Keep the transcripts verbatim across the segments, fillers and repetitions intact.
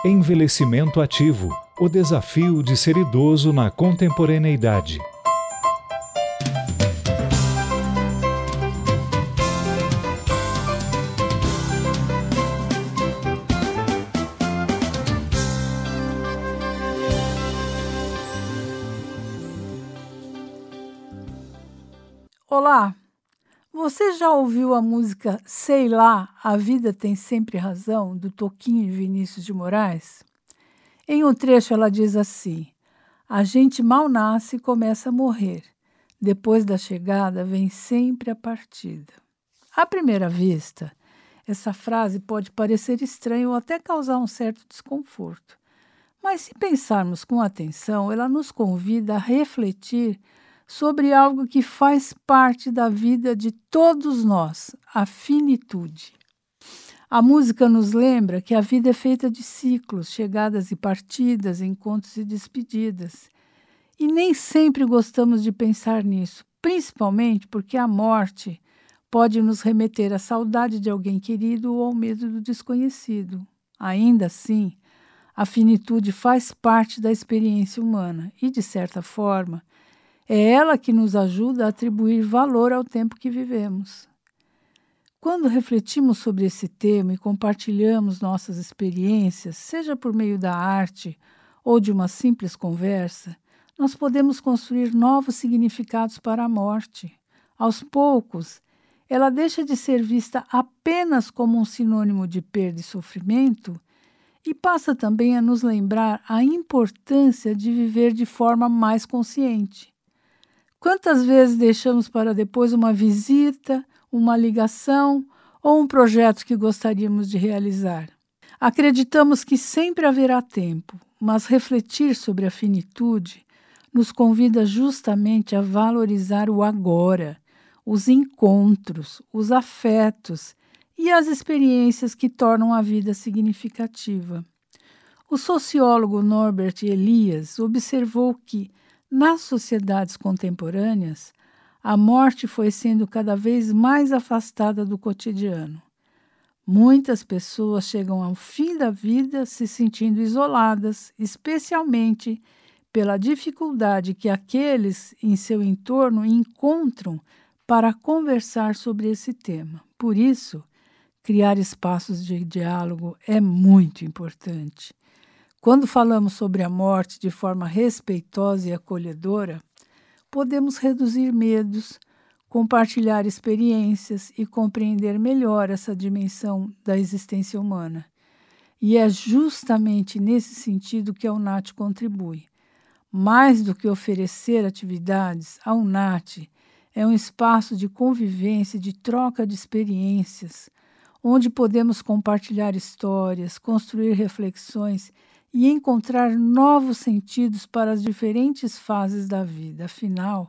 Envelhecimento ativo, o desafio de ser idoso na contemporaneidade. Olá, você já ouviu a música Sei Lá, A Vida Tem Sempre Razão, do Toquinho e Vinícius de Moraes? Em um trecho ela diz assim: a gente mal nasce e começa a morrer. Depois da chegada vem sempre a partida. À primeira vista, essa frase pode parecer estranha ou até causar um certo desconforto. Mas se pensarmos com atenção, ela nos convida a refletir sobre algo que faz parte da vida de todos nós, a finitude. A música nos lembra que a vida é feita de ciclos, chegadas e partidas, encontros e despedidas. E nem sempre gostamos de pensar nisso, principalmente porque a morte pode nos remeter à saudade de alguém querido ou ao medo do desconhecido. Ainda assim, a finitude faz parte da experiência humana e, de certa forma, é ela que nos ajuda a atribuir valor ao tempo que vivemos. Quando refletimos sobre esse tema e compartilhamos nossas experiências, seja por meio da arte ou de uma simples conversa, nós podemos construir novos significados para a morte. Aos poucos, ela deixa de ser vista apenas como um sinônimo de perda e sofrimento e passa também a nos lembrar a importância de viver de forma mais consciente. Quantas vezes deixamos para depois uma visita, uma ligação ou um projeto que gostaríamos de realizar? Acreditamos que sempre haverá tempo, mas refletir sobre a finitude nos convida justamente a valorizar o agora, os encontros, os afetos e as experiências que tornam a vida significativa. O sociólogo Norbert Elias observou que, nas sociedades contemporâneas, a morte foi sendo cada vez mais afastada do cotidiano. Muitas pessoas chegam ao fim da vida se sentindo isoladas, especialmente pela dificuldade que aqueles em seu entorno encontram para conversar sobre esse tema. Por isso, criar espaços de diálogo é muito importante. Quando falamos sobre a morte de forma respeitosa e acolhedora, podemos reduzir medos, compartilhar experiências e compreender melhor essa dimensão da existência humana. E é justamente nesse sentido que a U N A T contribui. Mais do que oferecer atividades, a U N A T é um espaço de convivência e de troca de experiências, onde podemos compartilhar histórias, construir reflexões e encontrar novos sentidos para as diferentes fases da vida. Afinal,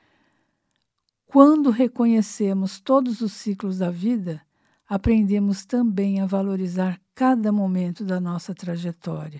quando reconhecemos todos os ciclos da vida, aprendemos também a valorizar cada momento da nossa trajetória.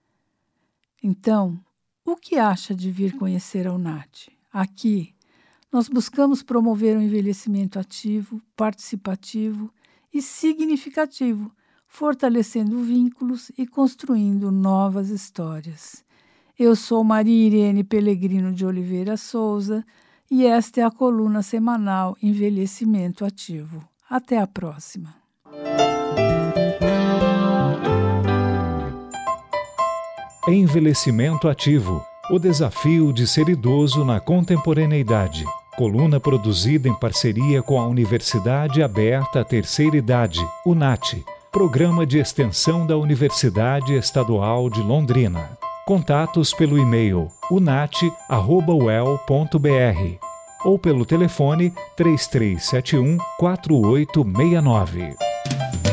Então, o que acha de vir conhecer a U N A T? Aqui, nós buscamos promover um envelhecimento ativo, participativo e significativo, fortalecendo vínculos e construindo novas histórias. Eu sou Maria Irene Pellegrino de Oliveira Souza e esta é a coluna semanal Envelhecimento Ativo. Até a próxima. Envelhecimento ativo, o desafio de ser idoso na contemporaneidade. Coluna produzida em parceria com a Universidade Aberta à Terceira Idade, U N A T. Programa de Extensão da Universidade Estadual de Londrina. Contatos pelo e-mail unat arroba u e l ponto b r ou pelo telefone três três sete um, quatro oito seis nove.